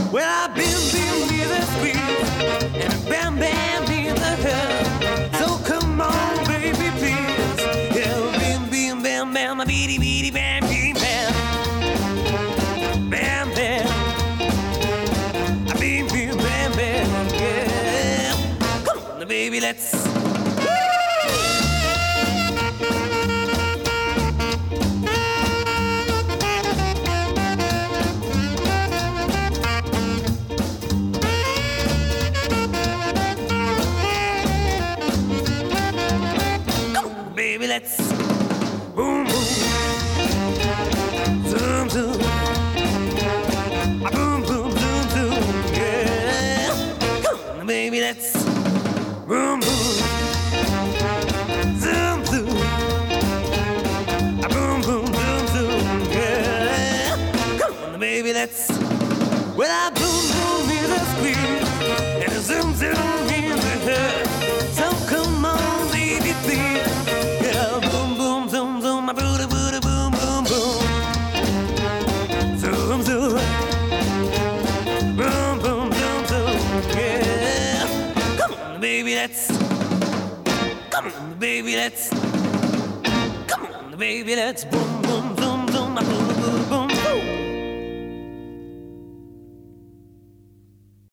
Well, I've been near the street and bam, bam, in the hell. So come on, baby, please. Yeah, bim, bam, bam, a beady, beady, bam, bam, bam. Bam, bam. A bim, bam, bam, yeah. Come on, baby, let's. Baby, let's boom, boom, zoom, zoom, a boom, boom, zoom, zoom, yeah. Come on, baby, let's boom, boom, zoom, zoom, a boom, boom, zoom, zoom, yeah. Come on, baby, let's. Well, I boom, boom in the street and a zoom, zoom in the head. So come on, baby, please. Boom, boom, zoom, zoom, my booty, booty, boom, boom, boom. Zoom, zoom. Boom, boom, zoom, zoom, yeah. Come on, baby, let's. Come on, baby, let's. Come on, baby, let's. Boom, boom, zoom, zoom, my booty, booty, boom.